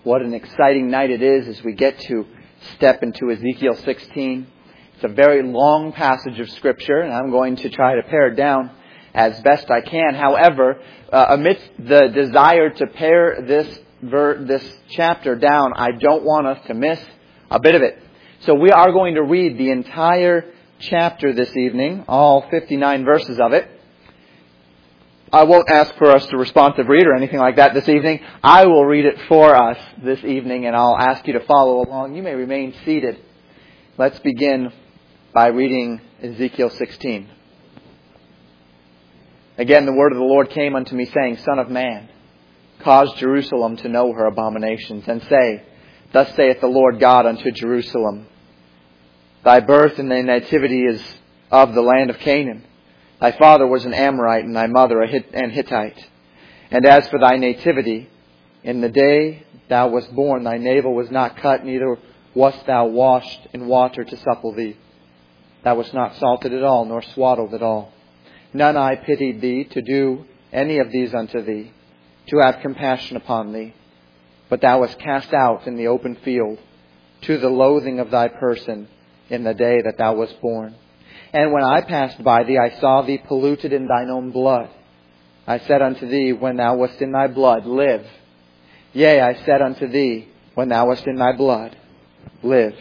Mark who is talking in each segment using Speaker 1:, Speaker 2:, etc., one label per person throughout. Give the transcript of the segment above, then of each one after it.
Speaker 1: What an exciting night it is as we get to step into Ezekiel 16. It's a very long passage of Scripture, and I'm going to try to pare it down as best I can. However, amidst the desire to pare this chapter down, I don't want us to miss a bit of it. So we are going to read the entire chapter this evening, all 59 verses of it. I won't ask for us to responsive read or anything like that this evening. I will read it for us this evening, and I'll ask you to follow along. You may remain seated. Let's begin by reading Ezekiel 16. Again, the word of the Lord came unto me, saying, Son of man, cause Jerusalem to know her abominations, and say, Thus saith the Lord God unto Jerusalem, Thy birth and thy nativity is of the land of Canaan. Thy father was an Amorite, and thy mother an Hittite. And as for thy nativity, in the day thou wast born, thy navel was not cut, neither wast thou washed in water to supple thee. Thou wast not salted at all, nor swaddled at all. None I pitied thee to do any of these unto thee, to have compassion upon thee. But thou wast cast out in the open field, to the loathing of thy person, in the day that thou wast born. And when I passed by thee, I saw thee polluted in thine own blood. I said unto thee, when thou wast in thy blood, live. Yea, I said unto thee, when thou wast in thy blood, live.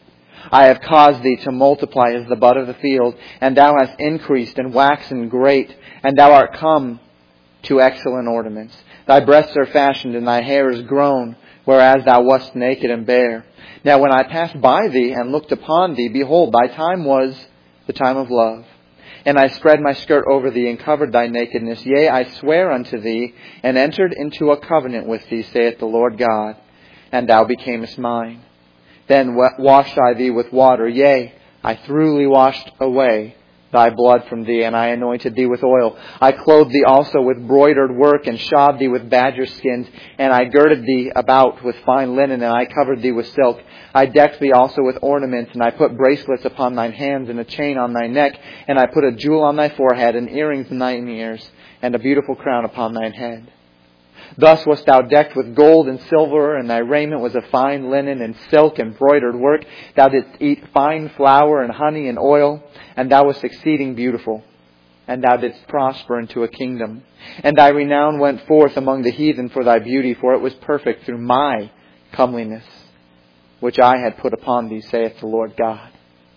Speaker 1: I have caused thee to multiply as the bud of the field, and thou hast increased and waxen great, and thou art come to excellent ornaments. Thy breasts are fashioned, and thy hair is grown, whereas thou wast naked and bare. Now when I passed by thee and looked upon thee, behold, thy time was the time of love. And I spread my skirt over thee and covered thy nakedness. Yea, I swear unto thee and entered into a covenant with thee, saith the Lord God, and thou becamest mine. Then washed I thee with water. Yea, I thoroughly washed away thy blood from thee, and I anointed thee with oil. I clothed thee also with broidered work, and shod thee with badger skins, and I girded thee about with fine linen, and I covered thee with silk. I decked thee also with ornaments, and I put bracelets upon thine hands, and a chain on thy neck, and I put a jewel on thy forehead, and earrings in thine ears, and a beautiful crown upon thine head. Thus wast thou decked with gold and silver, and thy raiment was of fine linen and silk and broidered work. Thou didst eat fine flour and honey and oil, and thou wast exceeding beautiful. And thou didst prosper into a kingdom. And thy renown went forth among the heathen for thy beauty, for it was perfect through my comeliness, which I had put upon thee, saith the Lord God.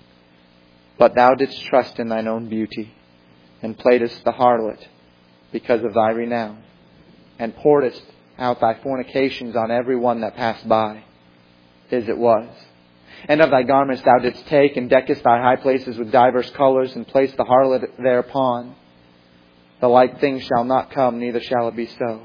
Speaker 1: But thou didst trust in thine own beauty, and playedst the harlot because of thy renown, and pouredst out thy fornications on every one that passed by. As it was. And of thy garments thou didst take, and deckest thy high places with divers colors, and placed the harlot thereupon. The like thing shall not come, neither shall it be so.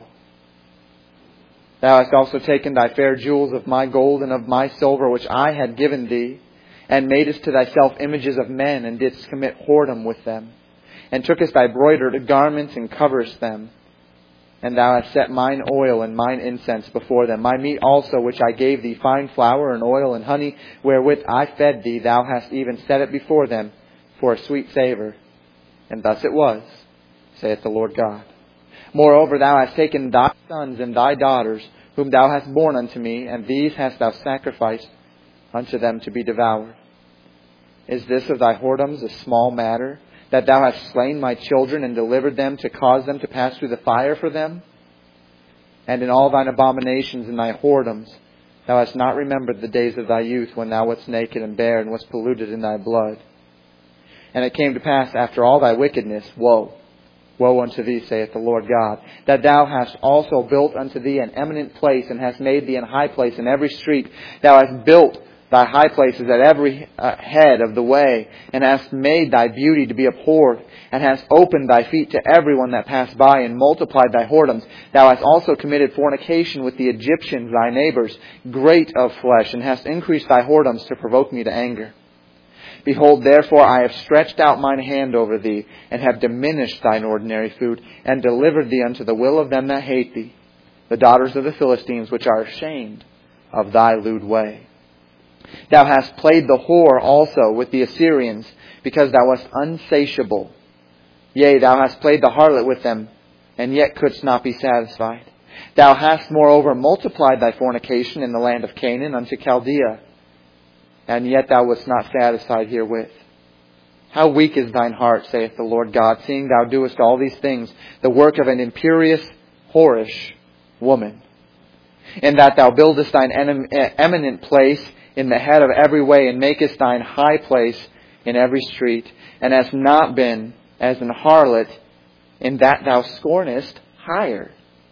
Speaker 1: Thou hast also taken thy fair jewels of my gold and of my silver, which I had given thee, and madest to thyself images of men, and didst commit whoredom with them, and tookest thy broidered garments, and coverest them. And thou hast set mine oil and mine incense before them. My meat also, which I gave thee, fine flour and oil and honey, wherewith I fed thee, thou hast even set it before them for a sweet savour. And thus it was, saith the Lord God. Moreover, thou hast taken thy sons and thy daughters, whom thou hast borne unto me, and these hast thou sacrificed unto them to be devoured. Is this of thy whoredoms a small matter, that thou hast slain my children and delivered them to cause them to pass through the fire for them? And in all thine abominations and thy whoredoms, thou hast not remembered the days of thy youth, when thou wast naked and bare, and wast polluted in thy blood. And it came to pass after all thy wickedness, woe, woe unto thee, saith the Lord God, that thou hast also built unto thee an eminent place, and hast made thee an high place in every street. Thou hast built thy high places at every head of the way, and hast made thy beauty to be abhorred, and hast opened thy feet to everyone that passed by, and multiplied thy whoredoms. Thou hast also committed fornication with the Egyptians, thy neighbors, great of flesh, and hast increased thy whoredoms to provoke me to anger. Behold, therefore, I have stretched out mine hand over thee, and have diminished thine ordinary food, and delivered thee unto the will of them that hate thee, the daughters of the Philistines, which are ashamed of thy lewd way. Thou hast played the whore also with the Assyrians, because thou wast unsatiable. Yea, thou hast played the harlot with them, and yet couldst not be satisfied. Thou hast moreover multiplied thy fornication in the land of Canaan unto Chaldea, and yet thou wast not satisfied herewith. How weak is thine heart, saith the Lord God, seeing thou doest all these things, the work of an imperious, whorish woman, in that thou buildest thine eminent place in the head of every way, and makest thine high place in every street, and hast not been as an harlot, in that thou scornest hire,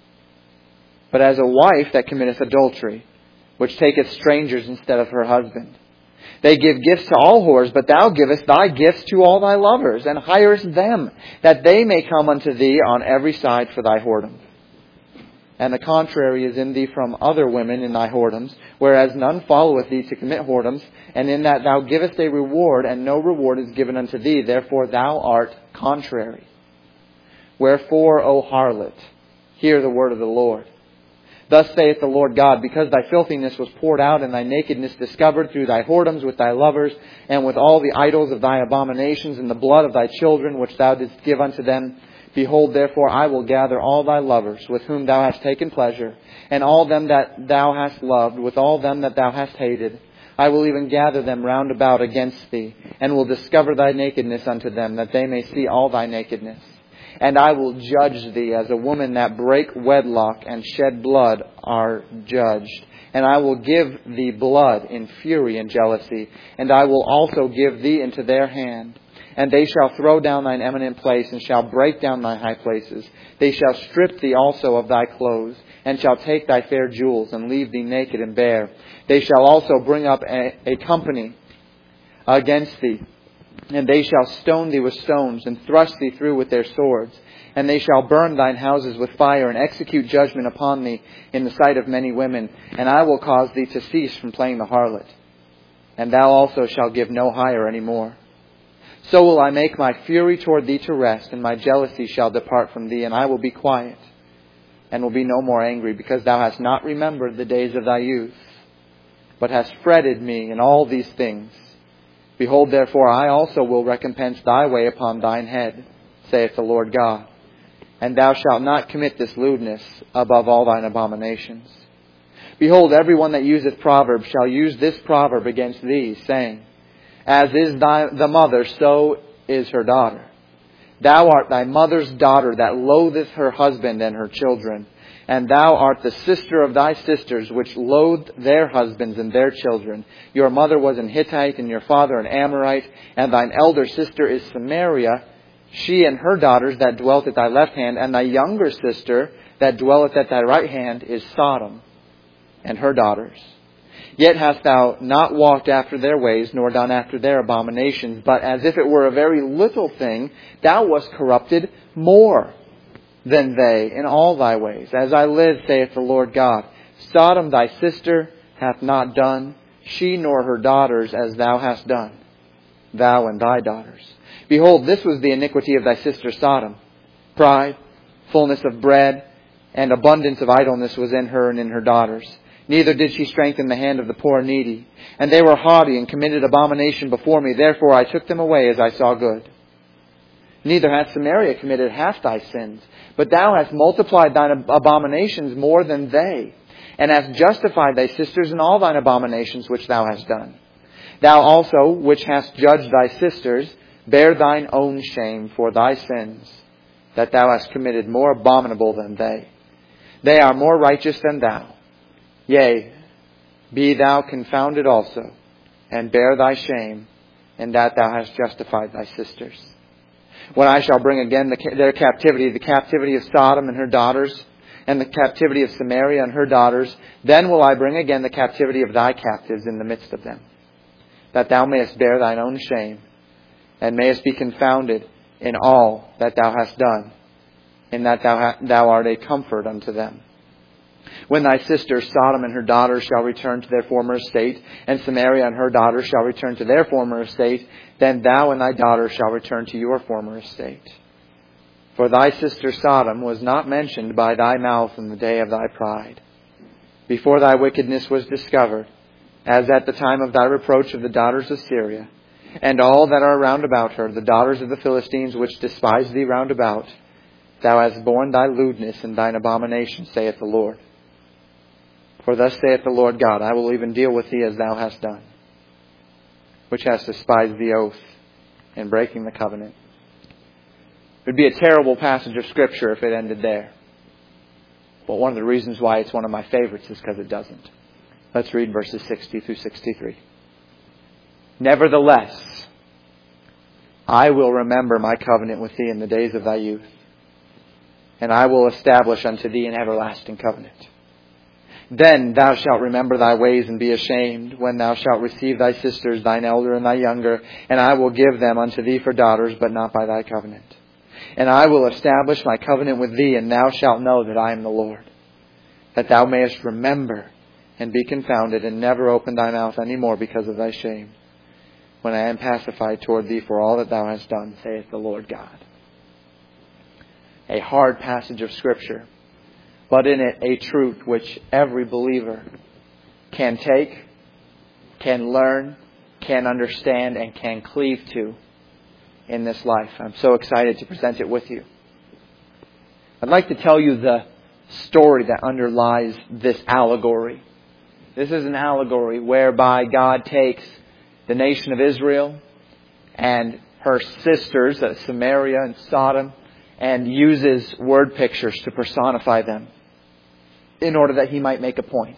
Speaker 1: but as a wife that committeth adultery, which taketh strangers instead of her husband. They give gifts to all whores, but thou givest thy gifts to all thy lovers, and hirest them, that they may come unto thee on every side for thy whoredom. And the contrary is in thee from other women in thy whoredoms, whereas none followeth thee to commit whoredoms, and in that thou givest a reward, and no reward is given unto thee, therefore thou art contrary. Wherefore, O harlot, hear the word of the Lord. Thus saith the Lord God, because thy filthiness was poured out, and thy nakedness discovered through thy whoredoms with thy lovers, and with all the idols of thy abominations, and the blood of thy children which thou didst give unto them, behold, therefore I will gather all thy lovers, with whom thou hast taken pleasure, and all them that thou hast loved, with all them that thou hast hated. I will even gather them round about against thee, and will discover thy nakedness unto them, that they may see all thy nakedness. And I will judge thee as a woman that brake wedlock and shed blood are judged. And I will give thee blood in fury and jealousy. And I will also give thee into their hand. And they shall throw down thine eminent place, and shall break down thy high places. They shall strip thee also of thy clothes, and shall take thy fair jewels, and leave thee naked and bare. They shall also bring up a company against thee, and they shall stone thee with stones, and thrust thee through with their swords. And they shall burn thine houses with fire, and execute judgment upon thee in the sight of many women. And I will cause thee to cease from playing the harlot. And thou also shalt give no hire any more. So will I make my fury toward thee to rest, and my jealousy shall depart from thee, and I will be quiet, and will be no more angry, because thou hast not remembered the days of thy youth, but hast fretted me in all these things. Behold, therefore, I also will recompense thy way upon thine head, saith the Lord God. And thou shalt not commit this lewdness above all thine abominations. Behold, every one that useth proverbs shall use this proverb against thee, saying, As is the mother, so is her daughter. Thou art thy mother's daughter that loatheth her husband and her children. And thou art the sister of thy sisters, which loathed their husbands and their children. Your mother was an Hittite, and your father an Amorite, and thine elder sister is Samaria, she and her daughters that dwelt at thy left hand, and thy younger sister that dwelleth at thy right hand is Sodom, and her daughters. Yet hast thou not walked after their ways, nor done after their abominations, but as if it were a very little thing, thou wast corrupted more than they in all thy ways. As I live, saith the Lord God, Sodom thy sister hath not done, she nor her daughters as thou hast done, thou and thy daughters. Behold, this was the iniquity of thy sister Sodom. Pride, fullness of bread, and abundance of idleness was in her and in her daughters. Neither did she strengthen the hand of the poor and needy. And they were haughty and committed abomination before me. Therefore I took them away as I saw good. Neither hath Samaria committed half thy sins, but thou hast multiplied thine abominations more than they, and hast justified thy sisters in all thine abominations which thou hast done. Thou also, which hast judged thy sisters, bear thine own shame for thy sins, that thou hast committed more abominable than they. They are more righteous than thou. Yea, be thou confounded also, and bear thy shame, in that thou hast justified thy sisters. When I shall bring again their captivity, the captivity of Sodom and her daughters, and the captivity of Samaria and her daughters, then will I bring again the captivity of thy captives in the midst of them, that thou mayest bear thine own shame, and mayest be confounded in all that thou hast done, in that thou art a comfort unto them. When thy sister Sodom and her daughters shall return to their former estate, and Samaria and her daughters shall return to their former estate, then thou and thy daughters shall return to your former estate. For thy sister Sodom was not mentioned by thy mouth in the day of thy pride, before thy wickedness was discovered, as at the time of thy reproach of the daughters of Syria, and all that are round about her, the daughters of the Philistines which despise thee round about. Thou hast borne thy lewdness and thine abomination, saith the Lord. For thus saith the Lord God, I will even deal with thee as thou hast done, which hast despised the oath in breaking the covenant. It would be a terrible passage of Scripture if it ended there. But one of the reasons why it's one of my favorites is because it doesn't. Let's read verses 60 through 63. Nevertheless, I will remember my covenant with thee in the days of thy youth, and I will establish unto thee an everlasting covenant. Then thou shalt remember thy ways and be ashamed, when thou shalt receive thy sisters, thine elder and thy younger, and I will give them unto thee for daughters, but not by thy covenant. And I will establish my covenant with thee, and thou shalt know that I am the Lord, that thou mayest remember and be confounded, and never open thy mouth any more because of thy shame, when I am pacified toward thee for all that thou hast done, saith the Lord God. A hard passage of Scripture, but in it a truth which every believer can take, can learn, can understand, and can cleave to in this life. I'm so excited to present it with you. I'd like to tell you the story that underlies this allegory. This is an allegory whereby God takes the nation of Israel and her sisters, Samaria and Sodom, and uses word pictures to personify them in order that He might make a point.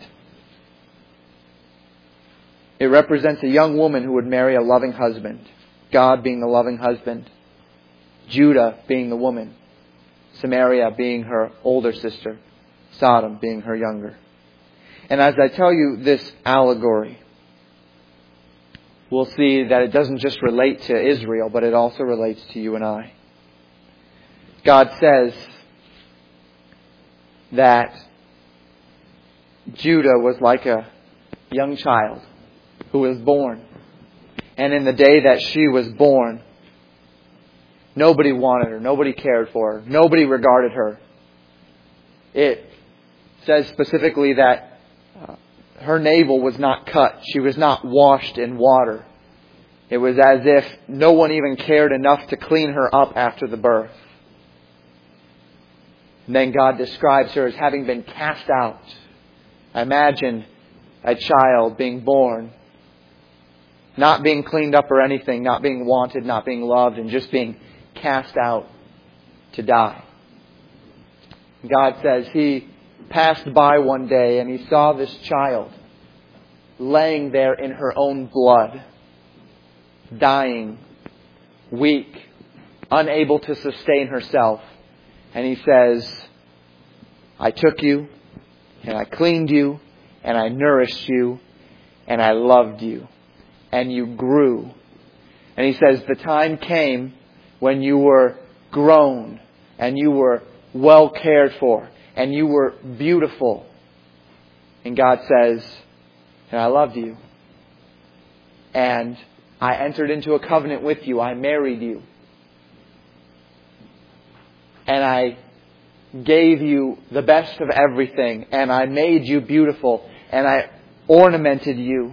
Speaker 1: It represents a young woman who would marry a loving husband, God being the loving husband, Judah being the woman, Samaria being her older sister, Sodom being her younger. And as I tell you this allegory, we'll see that it doesn't just relate to Israel, but it also relates to you and I. God says that Judah was like a young child who was born. And in the day that she was born, nobody wanted her, nobody cared for her, nobody regarded her. It says specifically that her navel was not cut. She was not washed in water. It was as if no one even cared enough to clean her up after the birth. And then God describes her as having been cast out. Imagine a child being born, not being cleaned up or anything, not being wanted, not being loved, and just being cast out to die. God says He passed by one day and He saw this child laying there in her own blood, dying, weak, unable to sustain herself. And He says, I took you, and I cleaned you, and I nourished you, and I loved you, and you grew. And He says, the time came when you were grown, and you were well cared for, and you were beautiful. And God says, and I loved you. And I entered into a covenant with you. I married you. And I gave you the best of everything. And I made you beautiful. And I ornamented you.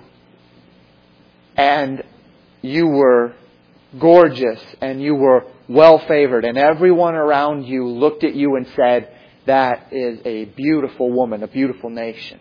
Speaker 1: And you were gorgeous. And you were well favored. And everyone around you looked at you and said, that is a beautiful woman, a beautiful nation.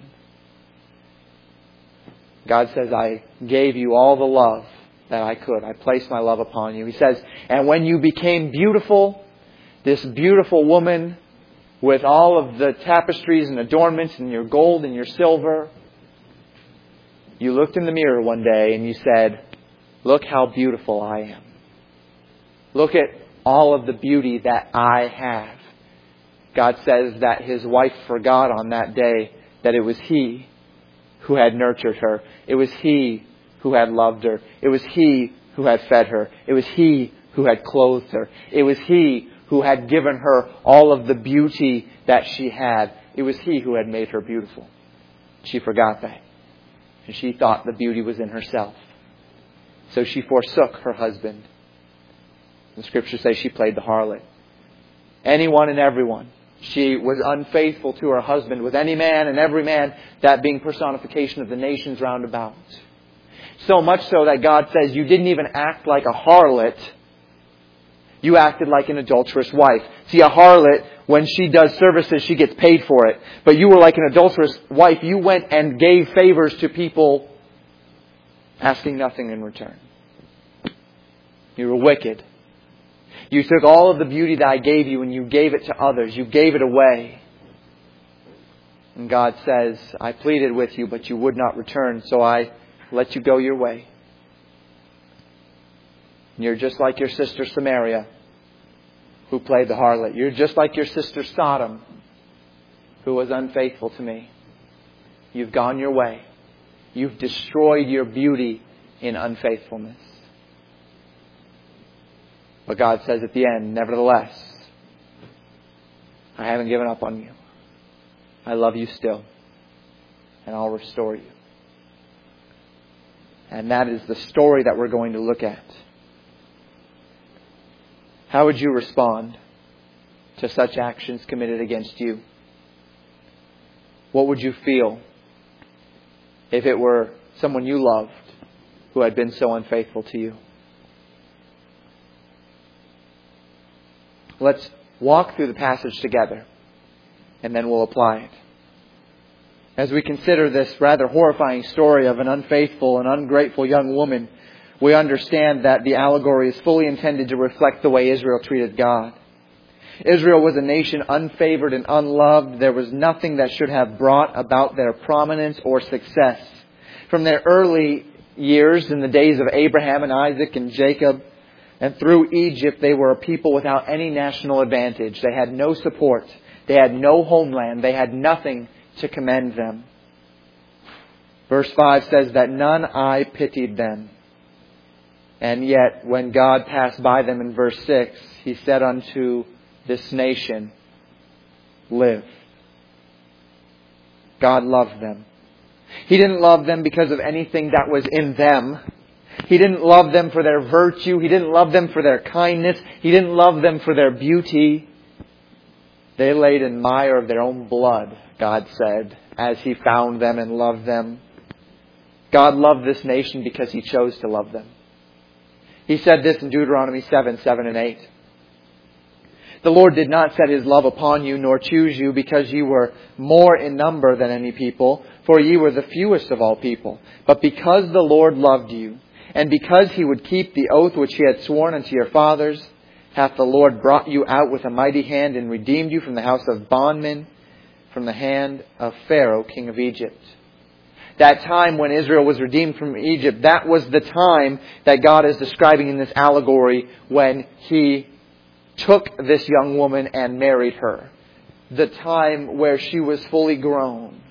Speaker 1: God says, I gave you all the love that I could. I placed my love upon you. He says, and when you became beautiful, this beautiful woman with all of the tapestries and adornments and your gold and your silver, you looked in the mirror one day and you said, look how beautiful I am. Look at all of the beauty that I have. God says that His wife forgot on that day that it was He who had nurtured her. It was He who had loved her. It was He who had fed her. It was He who had clothed her. It was He who had given her all of the beauty that she had. It was He who had made her beautiful. She forgot that. And she thought the beauty was in herself. So she forsook her husband. The Scriptures say she played the harlot. Anyone and everyone. She was unfaithful to her husband with any man and every man, that being personification of the nations round about. So much so that God says, you didn't even act like a harlot. You acted like an adulterous wife. See, a harlot, when she does services, she gets paid for it. But you were like an adulterous wife. You went and gave favors to people asking nothing in return. You were wicked. You took all of the beauty that I gave you and you gave it to others. You gave it away. And God says, I pleaded with you, but you would not return, so I let you go your way. You're just like your sister Samaria, who played the harlot. You're just like your sister Sodom, who was unfaithful to me. You've gone your way. You've destroyed your beauty in unfaithfulness. But God says at the end, nevertheless, I haven't given up on you. I love you still. And I'll restore you. And that is the story that we're going to look at. How would you respond to such actions committed against you? What would you feel if it were someone you loved who had been so unfaithful to you? Let's walk through the passage together, and then we'll apply it. As we consider this rather horrifying story of an unfaithful and ungrateful young woman, we understand that the allegory is fully intended to reflect the way Israel treated God. Israel was a nation unfavored and unloved. There was nothing that should have brought about their prominence or success. From their early years, in the days of Abraham and Isaac and Jacob, and through Egypt, they were a people without any national advantage. They had no support. They had no homeland. They had nothing to commend them. Verse 5 says that none eye pitied them. And yet, when God passed by them in verse 6, He said unto this nation, live. God loved them. He didn't love them because of anything that was in them. He didn't love them for their virtue. He didn't love them for their kindness. He didn't love them for their beauty. They laid in mire of their own blood, God said, as He found them and loved them. God loved this nation because He chose to love them. He said this in Deuteronomy 7 and 8. The Lord did not set His love upon you, nor choose you, because ye were more in number than any people, for ye were the fewest of all people. But because the Lord loved you, and because He would keep the oath which He had sworn unto your fathers, hath the Lord brought you out with a mighty hand, and redeemed you from the house of bondmen, from the hand of Pharaoh, king of Egypt. That time when Israel was redeemed from Egypt, that was the time that God is describing in this allegory when He took this young woman and married her. The time where she was fully grown.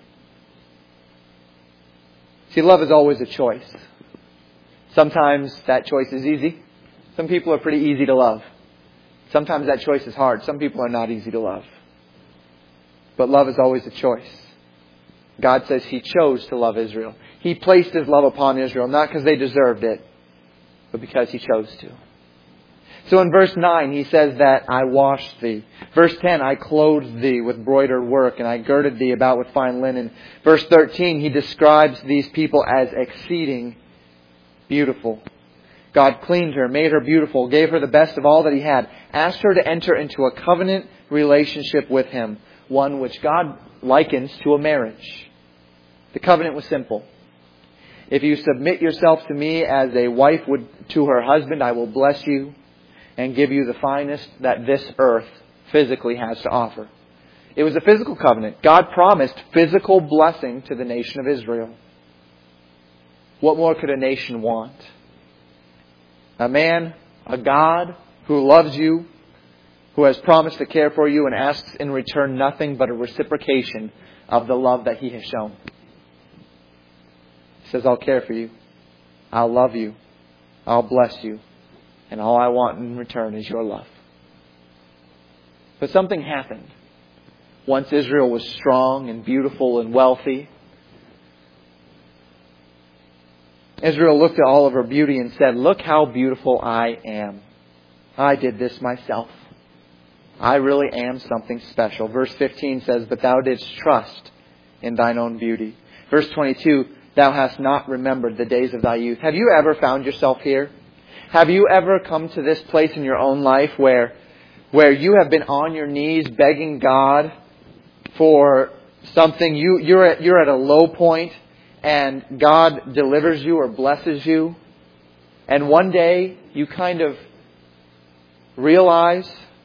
Speaker 1: See, love is always a choice. Sometimes that choice is easy. Some people are pretty easy to love. Sometimes that choice is hard. Some people are not easy to love. But love is always a choice. God says He chose to love Israel. He placed His love upon Israel, not because they deserved it, but because He chose to. So in verse 9, He says that I washed thee. Verse 10, I clothed thee with broidered work, and I girded thee about with fine linen. Verse 13, He describes these people as exceeding beautiful. God cleaned her, made her beautiful, gave her the best of all that He had, asked her to enter into a covenant relationship with Him, one which God likens to a marriage. The covenant was simple. If you submit yourself to me as a wife would to her husband, I will bless you and give you the finest that this earth physically has to offer. It was a physical covenant. God promised physical blessing to the nation of Israel. What more could a nation want? A man, a God who loves you, who has promised to care for you and asks in return nothing but a reciprocation of the love that He has shown. He says, I'll care for you. I'll love you. I'll bless you. And all I want in return is your love. But something happened. Once Israel was strong and beautiful and wealthy, Israel looked at all of her beauty and said, look how beautiful I am. I did this myself. I really am something special. Verse 15 says, but thou didst trust in thine own beauty. Verse 22, thou hast not remembered the days of thy youth. Have you ever found yourself here? Have you ever come to this place in your own life where you have been on your knees begging God for something? You're at a low point and God delivers you or blesses you. And one day you kind of realize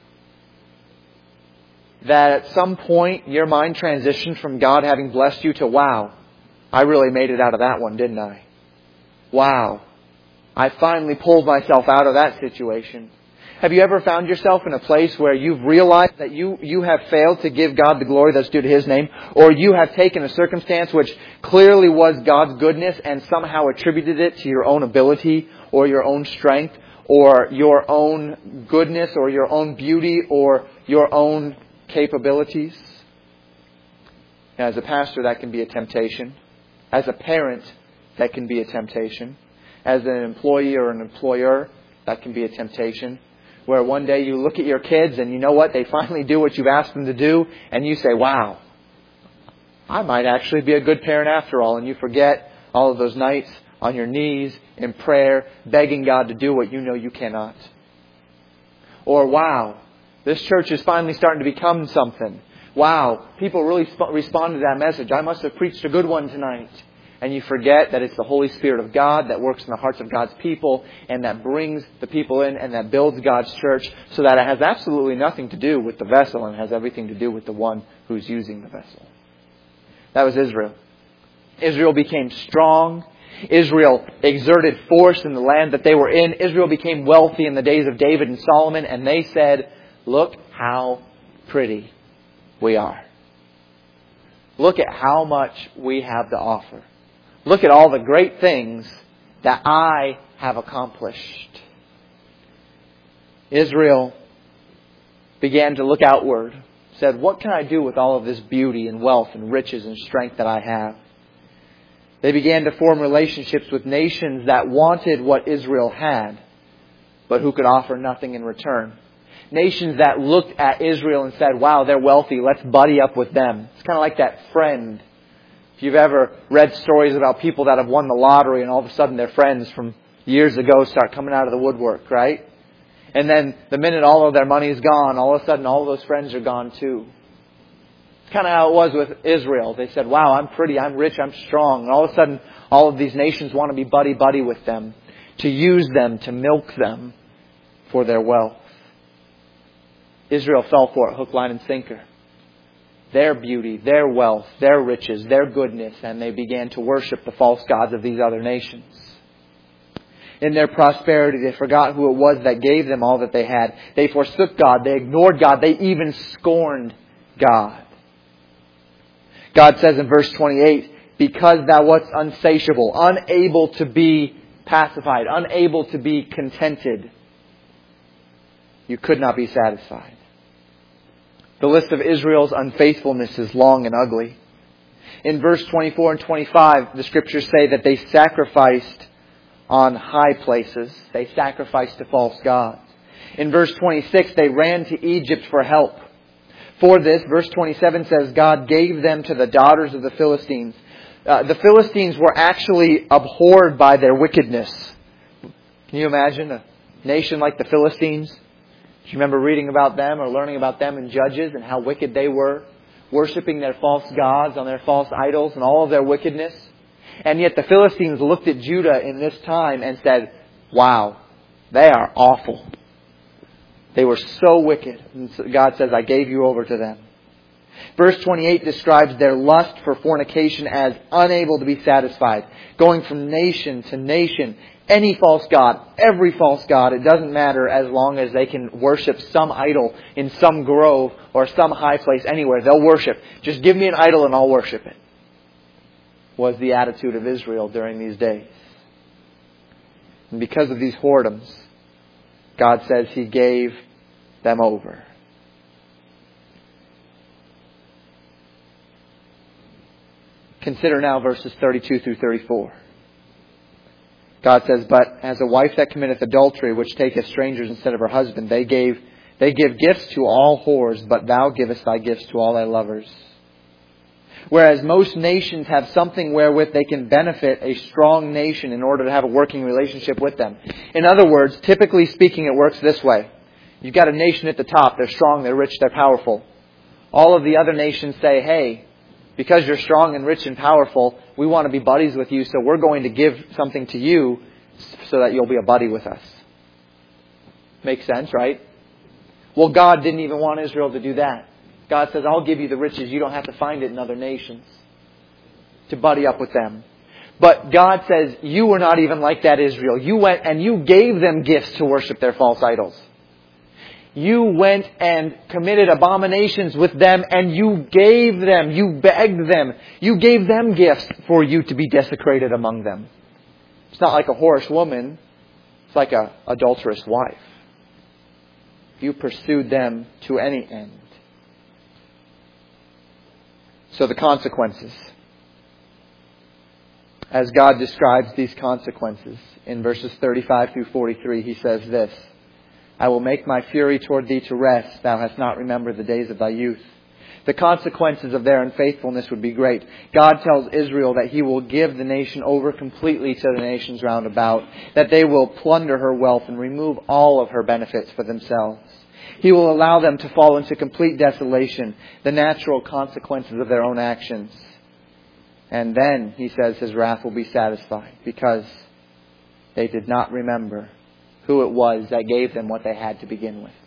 Speaker 1: that at some point your mind transitioned from God having blessed you to, wow, I really made it out of that one, didn't I? Wow, I finally pulled myself out of that situation. Have you ever found yourself in a place where you've realized that you have failed to give God the glory that's due to His name, or you have taken a circumstance which clearly was God's goodness and somehow attributed it to your own ability or your own strength or your own goodness or your own beauty or your own capabilities? Now, as a pastor, that can be a temptation. As a parent, that can be a temptation. As an employee or an employer, that can be a temptation. Where one day you look at your kids and you know what? They finally do what you've asked them to do. And you say, wow, I might actually be a good parent after all. And you forget all of those nights on your knees in prayer, begging God to do what you know you cannot. Or, wow, this church is finally starting to become something. Wow, people really responded to that message. I must have preached a good one tonight. And you forget that it's the Holy Spirit of God that works in the hearts of God's people and that brings the people in and that builds God's church, so that it has absolutely nothing to do with the vessel and has everything to do with the one who's using the vessel. That was Israel. Israel became strong. Israel exerted force in the land that they were in. Israel became wealthy in the days of David and Solomon, and they said, look how pretty we are. Look at how much we have to offer. Look at all the great things that I have accomplished. Israel began to look outward, said, what can I do with all of this beauty and wealth and riches and strength that I have? They began to form relationships with nations that wanted what Israel had, but who could offer nothing in return. Nations that looked at Israel and said, wow, they're wealthy, let's buddy up with them. It's kind of like that friend. If you've ever read stories about people that have won the lottery and all of a sudden their friends from years ago start coming out of the woodwork, right? And then the minute all of their money is gone, all of a sudden all of those friends are gone too. It's kind of how it was with Israel. They said, wow, I'm pretty, I'm rich, I'm strong. And all of a sudden all of these nations want to be buddy-buddy with them, to use them, to milk them for their wealth. Israel fell for it, hook, line, and sinker. Their beauty, their wealth, their riches, their goodness, and they began to worship the false gods of these other nations. In their prosperity, they forgot who it was that gave them all that they had. They forsook God. They ignored God. They even scorned God. God says in verse 28, because thou wast unsatiable, unable to be pacified, unable to be contented, you could not be satisfied. The list of Israel's unfaithfulness is long and ugly. In verse 24 and 25, the Scriptures say that they sacrificed on high places. They sacrificed to false gods. In verse 26, they ran to Egypt for help. For this, verse 27 says, God gave them to the daughters of the Philistines. The Philistines were actually abhorred by their wickedness. Can you imagine a nation like the Philistines? Do you remember reading about them or learning about them in Judges and how wicked they were? Worshipping their false gods on their false idols and all of their wickedness. And yet the Philistines looked at Judah in this time and said, wow, they are awful. They were so wicked. And God says, I gave you over to them. Verse 28 describes their lust for fornication as unable to be satisfied. Going from nation to nation. Any false god, every false god, it doesn't matter as long as they can worship some idol in some grove or some high place anywhere. They'll worship. Just give me an idol and I'll worship it. Was the attitude of Israel during these days. And because of these whoredoms, God says He gave them over. Consider now verses 32 through 34. God says, but as a wife that committeth adultery, which taketh strangers instead of her husband, they give gifts to all whores, but thou givest thy gifts to all thy lovers. Whereas most nations have something wherewith they can benefit a strong nation in order to have a working relationship with them. In other words, typically speaking, it works this way. You've got a nation at the top. They're strong, they're rich, they're powerful. All of the other nations say, hey, because you're strong and rich and powerful, we want to be buddies with you, so we're going to give something to you so that you'll be a buddy with us. Makes sense, right? Well, God didn't even want Israel to do that. God says, I'll give you the riches. You don't have to find it in other nations to buddy up with them. But God says, you were not even like that, Israel. You went and you gave them gifts to worship their false idols. You went and committed abominations with them, and you gave them, you begged them, you gave them gifts for you to be desecrated among them. It's not like a whorish woman. It's like an adulterous wife. You pursued them to any end. So the consequences. As God describes these consequences in verses 35 through 43, He says this, I will make my fury toward thee to rest. Thou hast not remembered the days of thy youth. The consequences of their unfaithfulness would be great. God tells Israel that He will give the nation over completely to the nations round about, that they will plunder her wealth and remove all of her benefits for themselves. He will allow them to fall into complete desolation, the natural consequences of their own actions. And then, He says, His wrath will be satisfied because they did not remember who it was that gave them what they had to begin with.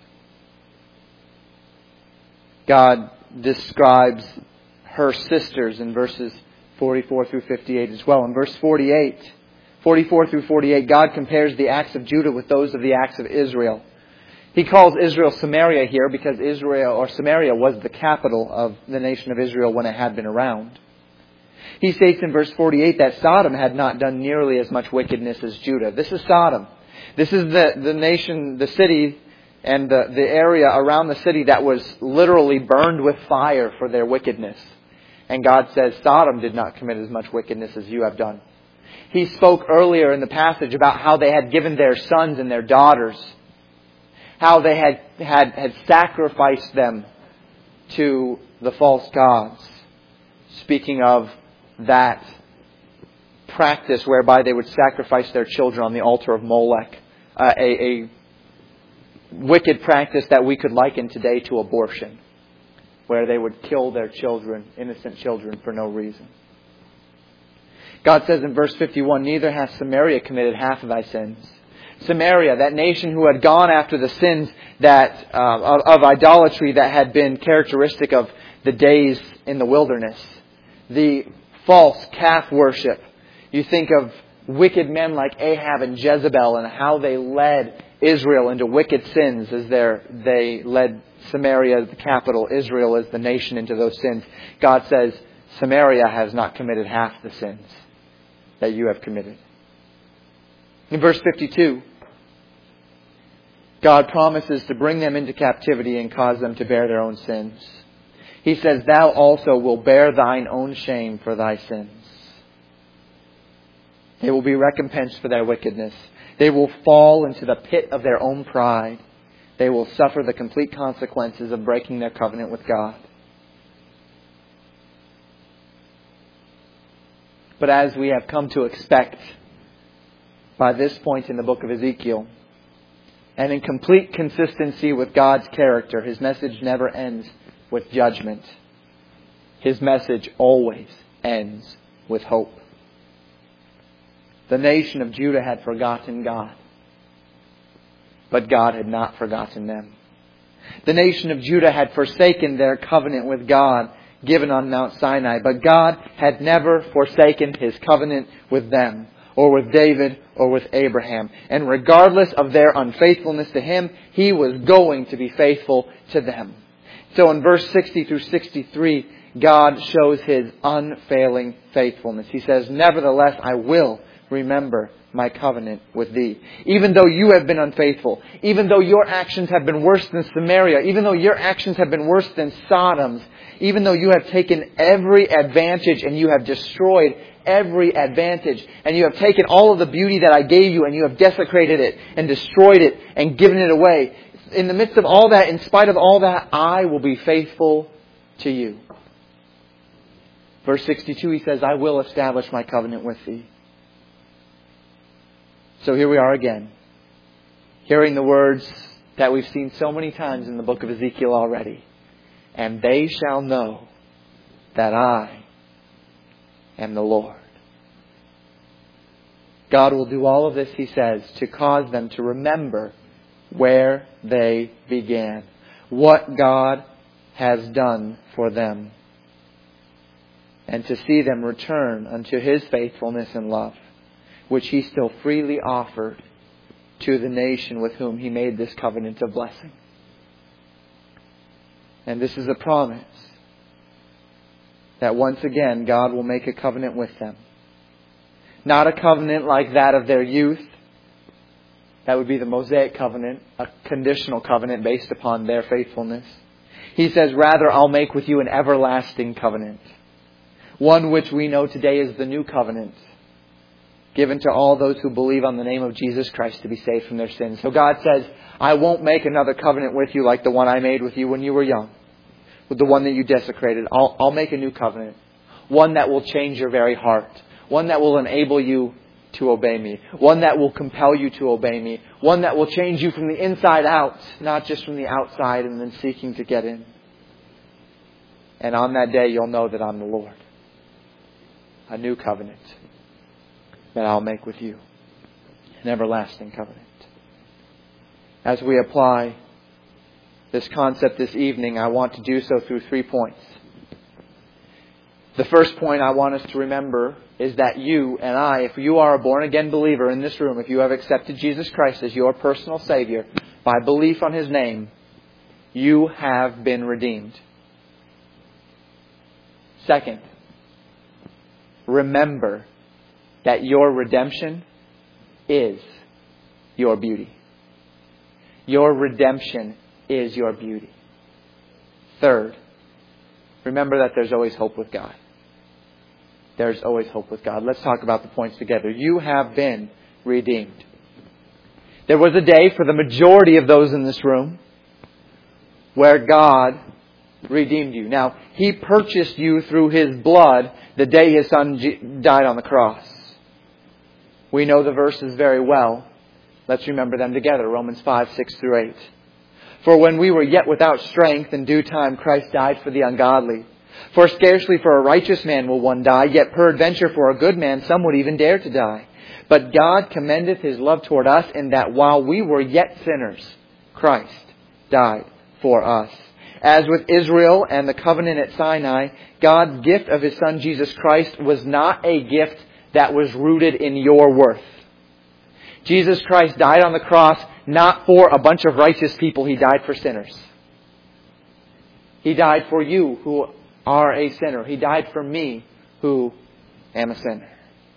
Speaker 1: God describes her sisters in verses 44 through 58 as well. In verse 44 through 48, God compares the acts of Judah with those of the acts of Israel. He calls Israel Samaria here because Israel or Samaria was the capital of the nation of Israel when it had been around. He states in verse 48 that Sodom had not done nearly as much wickedness as Judah. This is Sodom. This is the nation, the city, and the area around the city that was literally burned with fire for their wickedness. And God says, Sodom did not commit as much wickedness as you have done. He spoke earlier in the passage about how they had given their sons and their daughters, how they had sacrificed them to the false gods. Speaking of that practice whereby they would sacrifice their children on the altar of Molech, a wicked practice that we could liken today to abortion, where they would kill their children, innocent children, for no reason. God says in verse 51, neither hath Samaria committed half of thy sins. Samaria, that nation who had gone after the sins that of idolatry that had been characteristic of the days in the wilderness, the false calf worship. You think of wicked men like Ahab and Jezebel and how they led Israel into wicked sins as they led Samaria, the capital, Israel as the nation, into those sins. God says, Samaria has not committed half the sins that you have committed. In verse 52, God promises to bring them into captivity and cause them to bear their own sins. He says, thou also will bear thine own shame for thy sins. They will be recompensed for their wickedness. They will fall into the pit of their own pride. They will suffer the complete consequences of breaking their covenant with God. But as we have come to expect by this point in the book of Ezekiel, and in complete consistency with God's character, His message never ends with judgment. His message always ends with hope. The nation of Judah had forgotten God, but God had not forgotten them. The nation of Judah had forsaken their covenant with God given on Mount Sinai, but God had never forsaken His covenant with them, or with David, or with Abraham. And regardless of their unfaithfulness to Him, He was going to be faithful to them. So in verse 60 through 63, God shows His unfailing faithfulness. He says, nevertheless, I will remember my covenant with thee. Even though you have been unfaithful, even though your actions have been worse than Samaria, even though your actions have been worse than Sodom's, even though you have taken every advantage and you have destroyed every advantage, and you have taken all of the beauty that I gave you and you have desecrated it and destroyed it and given it away. In the midst of all that, in spite of all that, I will be faithful to you. Verse 62, He says, I will establish my covenant with thee. So here we are again, hearing the words that we've seen so many times in the book of Ezekiel already. And they shall know that I am the Lord. God will do all of this, He says, to cause them to remember where they began, what God has done for them, and to see them return unto His faithfulness and love, which He still freely offered to the nation with whom He made this covenant of blessing. And this is a promise that once again God will make a covenant with them. Not a covenant like that of their youth. That would be the Mosaic covenant, a conditional covenant based upon their faithfulness. He says, rather, I'll make with you an everlasting covenant. One which we know today is the new covenant, given to all those who believe on the name of Jesus Christ to be saved from their sins. So God says, I won't make another covenant with you like the one I made with you when you were young, with the one that you desecrated. I'll make a new covenant. One that will change your very heart. One that will enable you to obey me. One that will compel you to obey me. One that will change you from the inside out, not just from the outside and then seeking to get in. And on that day you'll know that I'm the Lord. A new covenant that I'll make with you. An everlasting covenant. As we apply this concept this evening, I want to do so through 3 points. The first point I want us to remember is that you and I, if you are a born-again believer in this room, if you have accepted Jesus Christ as your personal Savior by belief on His name, you have been redeemed. Second, remember that your redemption is your beauty. Your redemption is your beauty. Third, remember that there's always hope with God. There's always hope with God. Let's talk about the points together. You have been redeemed. There was a day for the majority of those in this room where God redeemed you. Now, He purchased you through His blood the day His Son died on the cross. We know the verses very well. Let's remember them together. Romans 5, 6 through 8. For when we were yet without strength, in due time Christ died for the ungodly. For scarcely for a righteous man will one die, yet peradventure for a good man some would even dare to die. But God commendeth His love toward us, in that while we were yet sinners, Christ died for us. As with Israel and the covenant at Sinai, God's gift of His Son Jesus Christ was not a gift that was rooted in your worth. Jesus Christ died on the cross not for a bunch of righteous people. He died for sinners. He died for you who are a sinner. He died for me who am a sinner.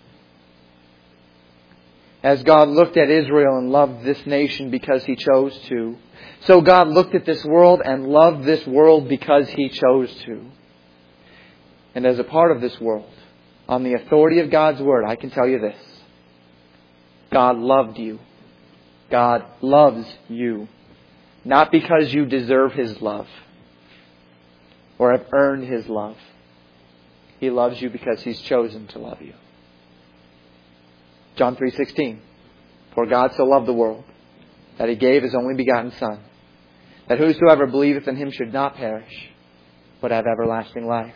Speaker 1: As God looked at Israel and loved this nation because He chose to, so God looked at this world and loved this world because He chose to. And as a part of this world, on the authority of God's Word, I can tell you this. God loved you. God loves you. Not because you deserve His love or have earned His love. He loves you because He's chosen to love you. John 3:16. For God so loved the world that He gave His only begotten Son, that whosoever believeth in Him should not perish, but have everlasting life.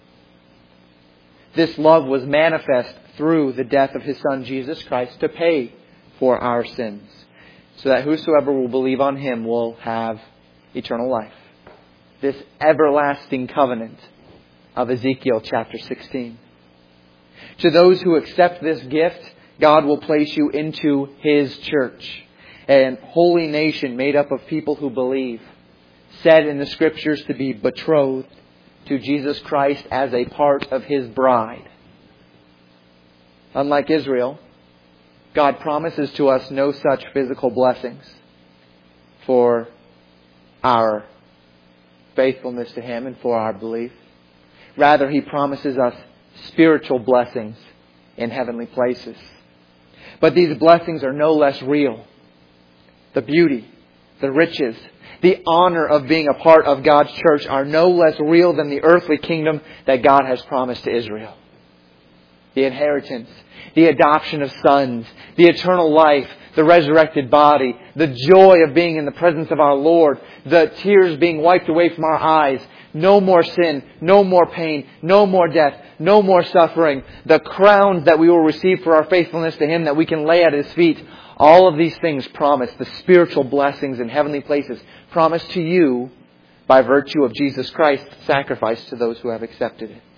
Speaker 1: This love was manifest through the death of His Son Jesus Christ to pay for our sins, so that whosoever will believe on Him will have eternal life. This everlasting covenant of Ezekiel chapter 16. To those who accept this gift, God will place you into His church, a holy nation made up of people who believe, said in the Scriptures to be betrothed to Jesus Christ as a part of His bride. Unlike Israel, God promises to us no such physical blessings for our faithfulness to Him and for our belief. Rather, He promises us spiritual blessings in heavenly places. But these blessings are no less real. The beauty, the riches, the honor of being a part of God's church are no less real than the earthly kingdom that God has promised to Israel. The inheritance, the adoption of sons, the eternal life, the resurrected body, the joy of being in the presence of our Lord, the tears being wiped away from our eyes, no more sin, no more pain, no more death, no more suffering, the crowns that we will receive for our faithfulness to Him that we can lay at His feet. All of these things promised, the spiritual blessings in heavenly places, promised to you by virtue of Jesus Christ's sacrifice to those who have accepted it.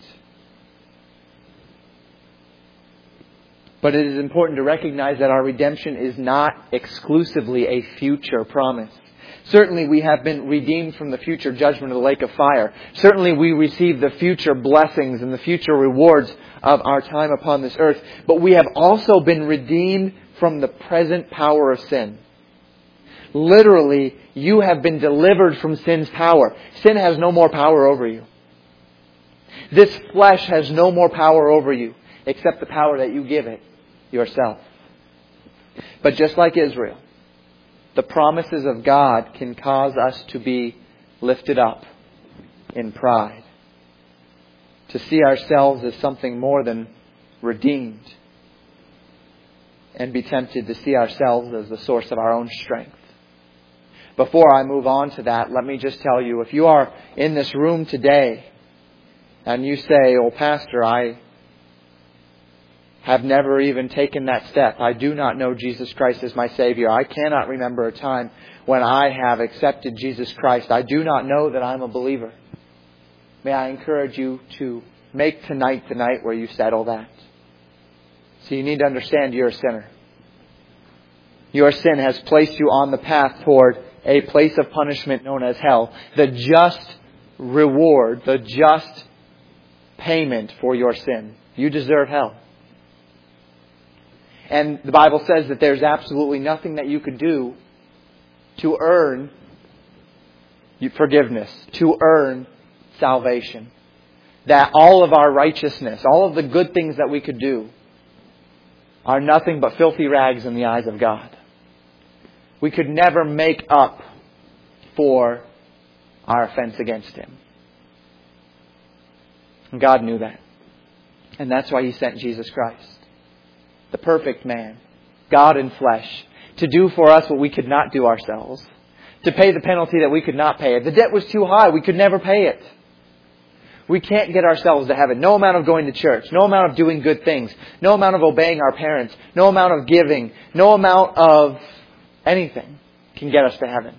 Speaker 1: But it is important to recognize that our redemption is not exclusively a future promise. Certainly we have been redeemed from the future judgment of the lake of fire. Certainly we receive the future blessings and the future rewards of our time upon this earth. But we have also been redeemed from the present power of sin. Literally, you have been delivered from sin's power. Sin has no more power over you. This flesh has no more power over you, except the power that you give it yourself. But just like Israel, the promises of God can cause us to be lifted up in pride, to see ourselves as something more than redeemed, and be tempted to see ourselves as the source of our own strength. Before I move on to that, let me just tell you, if you are in this room today and you say, "Oh, Pastor, I have never even taken that step. I do not know Jesus Christ as my Savior. I cannot remember a time when I have accepted Jesus Christ. I do not know that I'm a believer." May I encourage you to make tonight the night where you settle that. So you need to understand you're a sinner. Your sin has placed you on the path toward a place of punishment known as hell. The just reward, the just payment for your sin. You deserve hell. And the Bible says that there's absolutely nothing that you could do to earn forgiveness, to earn salvation. That all of our righteousness, all of the good things that we could do are nothing but filthy rags in the eyes of God. We could never make up for our offense against Him. And God knew that. And that's why He sent Jesus Christ, the perfect man, God in flesh, to do for us what we could not do ourselves, to pay the penalty that we could not pay. The debt was too high. We could never pay it. We can't get ourselves to heaven. No amount of going to church, no amount of doing good things, no amount of obeying our parents, no amount of giving, no amount of anything can get us to heaven.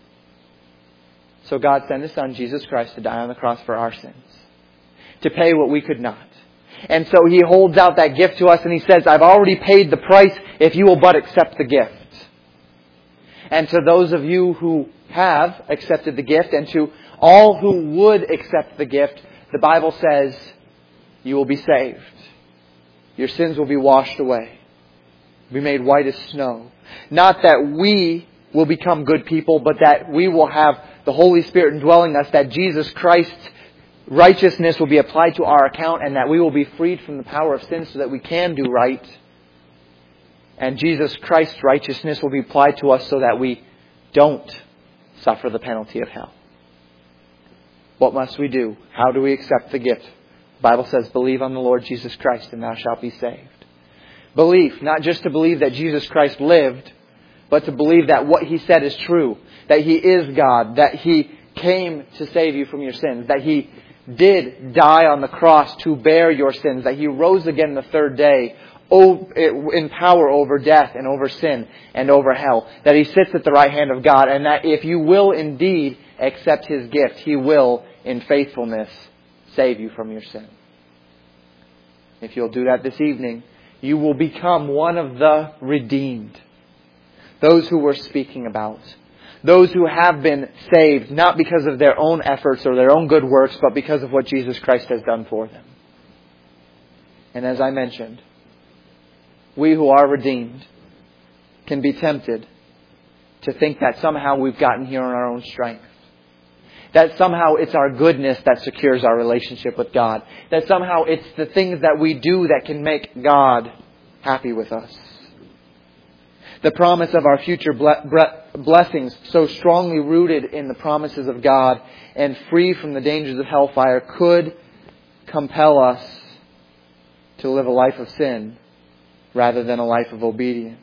Speaker 1: So God sent His Son, Jesus Christ, to die on the cross for our sins, to pay what we could not. And so He holds out that gift to us and He says, "I've already paid the price if you will but accept the gift." And to those of you who have accepted the gift, and to all who would accept the gift, the Bible says you will be saved. Your sins will be washed away, be made white as snow. Not that we will become good people, but that we will have the Holy Spirit indwelling us, that Jesus Christ's righteousness will be applied to our account, and that we will be freed from the power of sin so that we can do right. And Jesus Christ's righteousness will be applied to us so that we don't suffer the penalty of hell. What must we do? How do we accept the gift? The Bible says, "Believe on the Lord Jesus Christ and thou shalt be saved." Belief, not just to believe that Jesus Christ lived, but to believe that what He said is true, that He is God, that He came to save you from your sins, that He did die on the cross to bear your sins, that He rose again the third day in power over death and over sin and over hell, that He sits at the right hand of God, and that if you will indeed accept His gift, He will, in faithfulness, save you from your sin. If you'll do that this evening, you will become one of the redeemed. Those who we're speaking about. Those who have been saved, not because of their own efforts or their own good works, but because of what Jesus Christ has done for them. And as I mentioned, we who are redeemed can be tempted to think that somehow we've gotten here on our own strength. That somehow it's our goodness that secures our relationship with God. That somehow it's the things that we do that can make God happy with us. The promise of our future blessings so strongly rooted in the promises of God and free from the dangers of hellfire could compel us to live a life of sin rather than a life of obedience.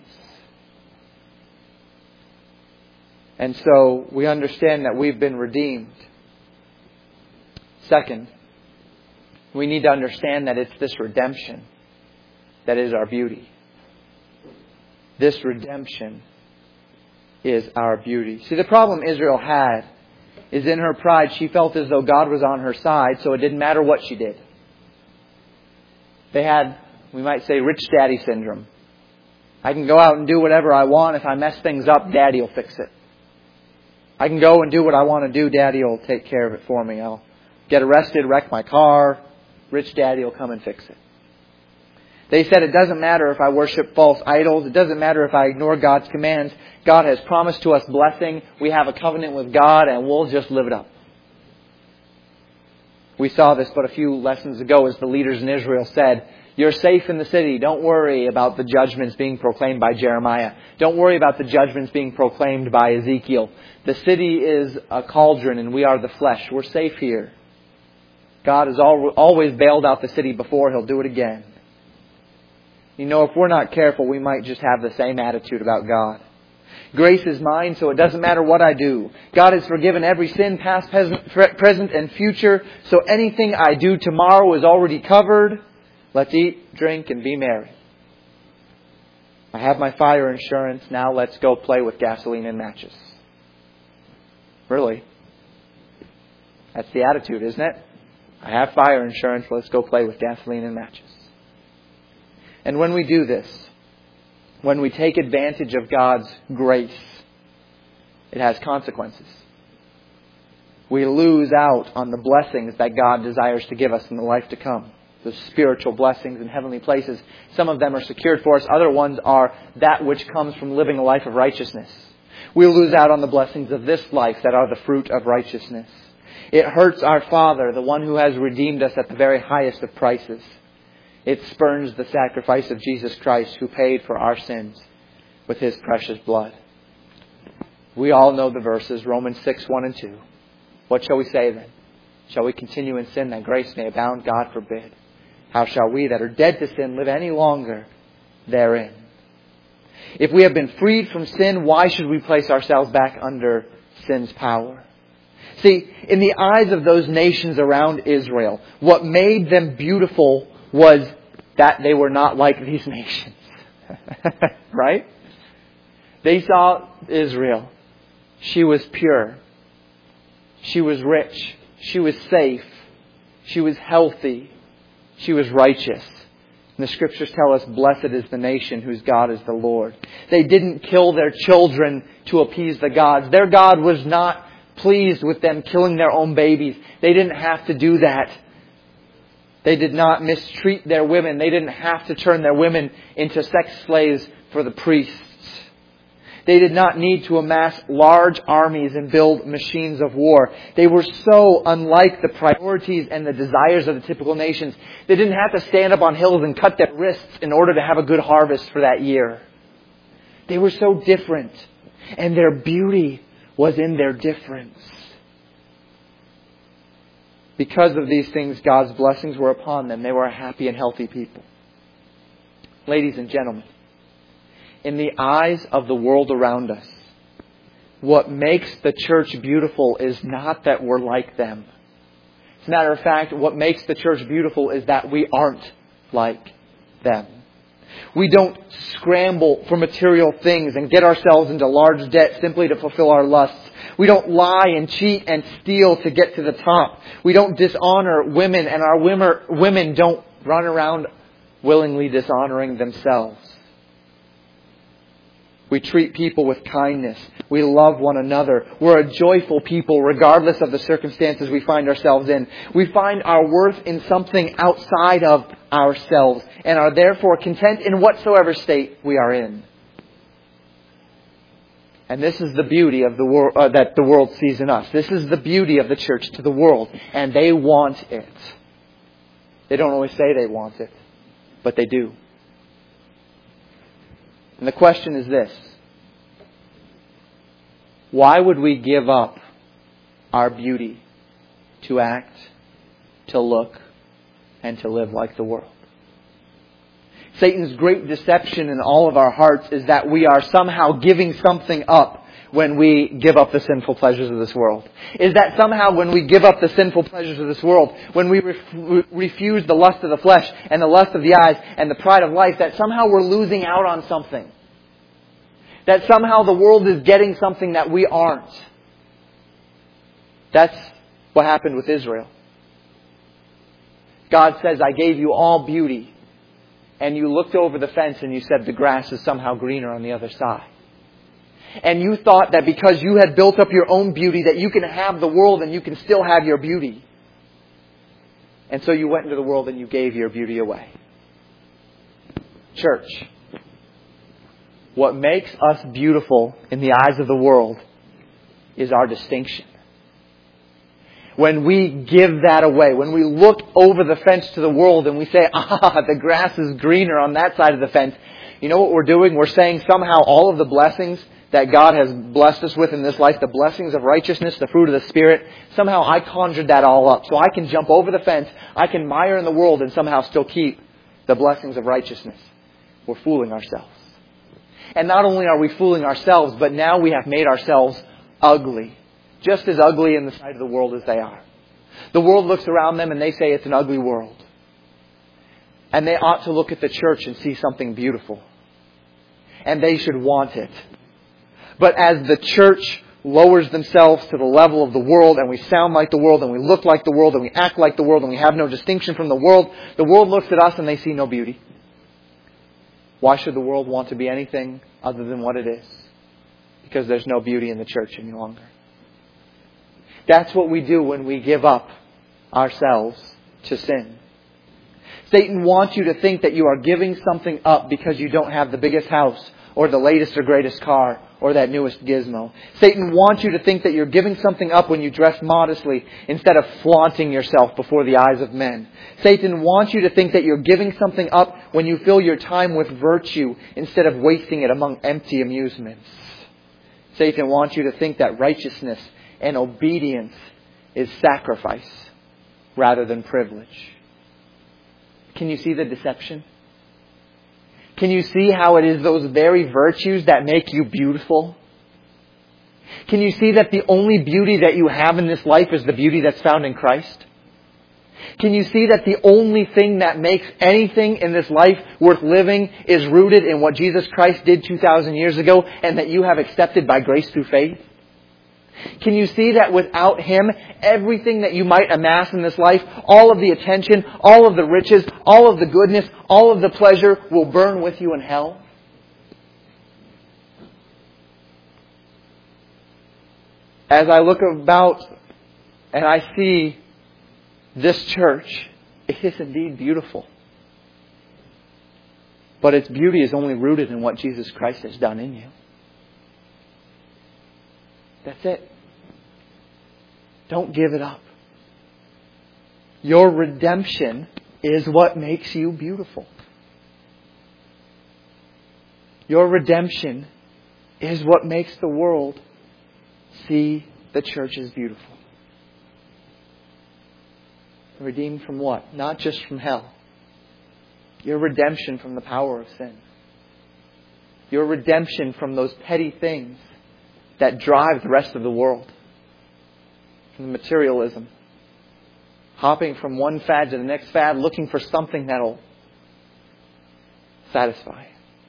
Speaker 1: And so we understand that we've been redeemed. Second, we need to understand that it's this redemption that is our beauty. This redemption is our beauty. See, the problem Israel had is in her pride, she felt as though God was on her side, so it didn't matter what she did. They had, we might say, rich daddy syndrome. I can go out and do whatever I want. If I mess things up, Daddy will fix it. I can go and do what I want to do. Daddy will take care of it for me. I'll get arrested, wreck my car. Rich Daddy will come and fix it. They said it doesn't matter if I worship false idols. It doesn't matter if I ignore God's commands. God has promised to us blessing. We have a covenant with God and we'll just live it up. We saw this but a few lessons ago as the leaders in Israel said, you're safe in the city. Don't worry about the judgments being proclaimed by Jeremiah. Don't worry about the judgments being proclaimed by Ezekiel. The city is a cauldron and we are the flesh. We're safe here. God has always bailed out the city before. He'll do it again. You know, if we're not careful, we might just have the same attitude about God. Grace is mine, so it doesn't matter what I do. God has forgiven every sin, past, present, and future. So anything I do tomorrow is already covered. Let's eat, drink, and be merry. I have my fire insurance. Now let's go play with gasoline and matches. Really? That's the attitude, isn't it? I have fire insurance. Let's go play with gasoline and matches. And when we do this, when we take advantage of God's grace, it has consequences. We lose out on the blessings that God desires to give us in the life to come. The spiritual blessings in heavenly places. Some of them are secured for us. Other ones are that which comes from living a life of righteousness. We'll lose out on the blessings of this life that are the fruit of righteousness. It hurts our Father, the one who has redeemed us at the very highest of prices. It spurns the sacrifice of Jesus Christ who paid for our sins with His precious blood. We all know the verses, Romans 6, 1 and 2. What shall we say then? Shall we continue in sin that grace may abound? God forbid. How shall we that are dead to sin live any longer therein? If we have been freed from sin, why should we place ourselves back under sin's power? See, in the eyes of those nations around Israel, what made them beautiful was that they were not like these nations. Right? They saw Israel. She was pure. She was rich. She was safe. She was healthy. She was righteous. And the Scriptures tell us, blessed is the nation whose God is the Lord. They didn't kill their children to appease the gods. Their God was not pleased with them killing their own babies. They didn't have to do that. They did not mistreat their women. They didn't have to turn their women into sex slaves for the priests. They did not need to amass large armies and build machines of war. They were so unlike the priorities and the desires of the typical nations. They didn't have to stand up on hills and cut their wrists in order to have a good harvest for that year. They were so different. And their beauty was in their difference. Because of these things, God's blessings were upon them. They were a happy and healthy people. Ladies and gentlemen, in the eyes of the world around us, what makes the church beautiful is not that we're like them. As a matter of fact, what makes the church beautiful is that we aren't like them. We don't scramble for material things and get ourselves into large debt simply to fulfill our lusts. We don't lie and cheat and steal to get to the top. We don't dishonor women, and our women don't run around willingly dishonoring themselves. We treat people with kindness. We love one another. We're a joyful people regardless of the circumstances we find ourselves in. We find our worth in something outside of ourselves and are therefore content in whatsoever state we are in. And this is the beauty of the world that the world sees in us. This is the beauty of the church to the world. And they want it. They don't always say they want it, but they do. And the question is this. Why would we give up our beauty to act, to look, and to live like the world? Satan's great deception in all of our hearts is that we are somehow giving something up when we give up the sinful pleasures of this world. Is that somehow when we give up the sinful pleasures of this world, when we refuse the lust of the flesh and the lust of the eyes and the pride of life, that somehow we're losing out on something. That somehow the world is getting something that we aren't. That's what happened with Israel. God says, I gave you all beauty. And you looked over the fence and you said the grass is somehow greener on the other side. And you thought that because you had built up your own beauty that you can have the world and you can still have your beauty. And so you went into the world and you gave your beauty away. Church, what makes us beautiful in the eyes of the world is our distinction. When we give that away, when we look over the fence to the world and we say, the grass is greener on that side of the fence, you know what we're doing? We're saying somehow all of the blessings that God has blessed us with in this life, the blessings of righteousness, the fruit of the Spirit, somehow I conjured that all up. So I can jump over the fence, I can mire in the world and somehow still keep the blessings of righteousness. We're fooling ourselves. And not only are we fooling ourselves, but now we have made ourselves ugly. Just as ugly in the sight of the world as they are. The world looks around them and they say it's an ugly world. And they ought to look at the church and see something beautiful. And they should want it. But as the church lowers themselves to the level of the world, and we sound like the world, and we look like the world, and we act like the world, and we have no distinction from the world looks at us and they see no beauty. Why should the world want to be anything other than what it is? Because there's no beauty in the church any longer. That's what we do when we give up ourselves to sin. Satan wants you to think that you are giving something up because you don't have the biggest house or the latest or greatest car or that newest gizmo. Satan wants you to think that you're giving something up when you dress modestly instead of flaunting yourself before the eyes of men. Satan wants you to think that you're giving something up when you fill your time with virtue instead of wasting it among empty amusements. Satan wants you to think that righteousness and obedience is sacrifice rather than privilege. Can you see the deception? Can you see how it is those very virtues that make you beautiful? Can you see that the only beauty that you have in this life is the beauty that's found in Christ? Can you see that the only thing that makes anything in this life worth living is rooted in what Jesus Christ did 2,000 years ago and that you have accepted by grace through faith? Can you see that without Him, everything that you might amass in this life, all of the attention, all of the riches, all of the goodness, all of the pleasure will burn with you in hell? As I look about and I see this church, it is indeed beautiful. But its beauty is only rooted in what Jesus Christ has done in you. That's it. Don't give it up. Your redemption is what makes you beautiful. Your redemption is what makes the world see the church as beautiful. Redeemed from what? Not just from hell. Your redemption from the power of sin. Your redemption from those petty things that drive the rest of the world. From the materialism. Hopping from one fad to the next fad, looking for something that'll satisfy.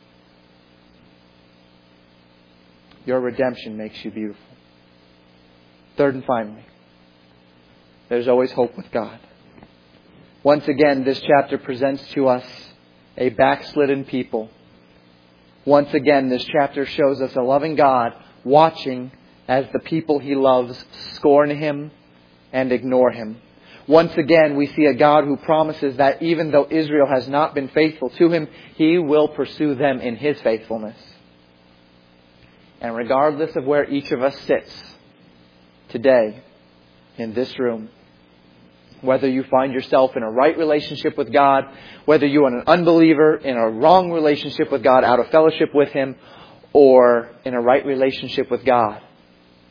Speaker 1: Your redemption makes you beautiful. Third and finally, there's always hope with God. Once again, this chapter presents to us a backslidden people. Once again, this chapter shows us a loving God watching as the people He loves scorn Him and ignore Him. Once again, we see a God who promises that even though Israel has not been faithful to Him, He will pursue them in His faithfulness. And regardless of where each of us sits today in this room, whether you find yourself in a right relationship with God, whether you are an unbeliever in a wrong relationship with God, out of fellowship with Him, or in a right relationship with God,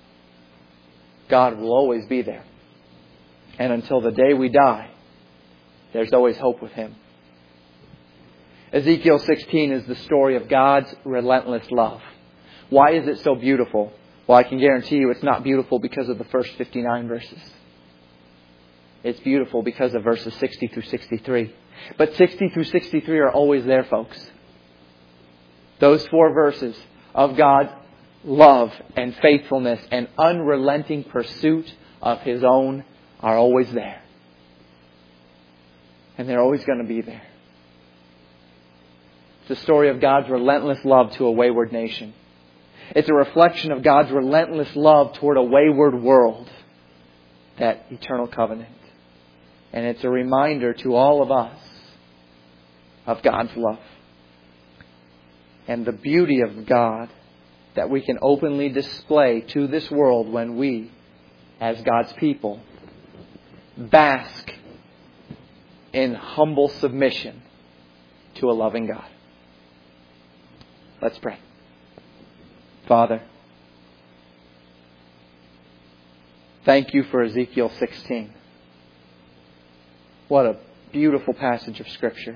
Speaker 1: God will always be there. And until the day we die, there's always hope with Him. Ezekiel 16 is the story of God's relentless love. Why is it so beautiful? Well, I can guarantee you it's not beautiful because of the first 59 verses. It's beautiful because of verses 60 through 63. But 60 through 63 are always there, folks. Those 4 verses of God's love and faithfulness and unrelenting pursuit of His own are always there. And they're always going to be there. It's a story of God's relentless love to a wayward nation. It's a reflection of God's relentless love toward a wayward world. That eternal covenant. And it's a reminder to all of us of God's love. And the beauty of God that we can openly display to this world when we, as God's people, bask in humble submission to a loving God. Let's pray. Father, thank You for Ezekiel 16. What a beautiful passage of Scripture.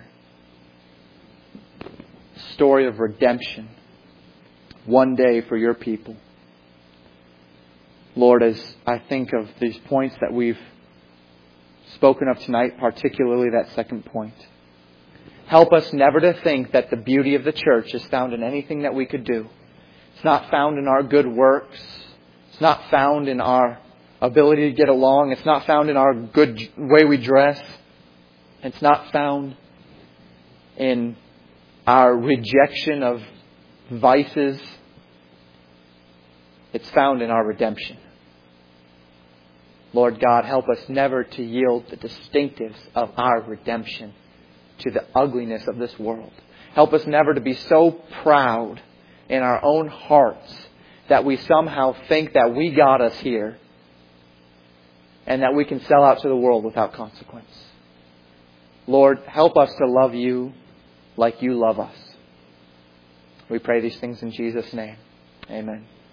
Speaker 1: Story of redemption. One day for Your people. Lord, as I think of these points that we've spoken of tonight, particularly that second point, help us never to think that the beauty of the church is found in anything that we could do. It's not found in our good works. It's not found in our ability to get along. It's not found in our good way we dress. It's not found in our rejection of vices. It's found in our redemption. Lord God, help us never to yield the distinctives of our redemption to the ugliness of this world. Help us never to be so proud in our own hearts that we somehow think that we got us here and that we can sell out to the world without consequence. Lord, help us to love You like You love us. We pray these things in Jesus' name. Amen.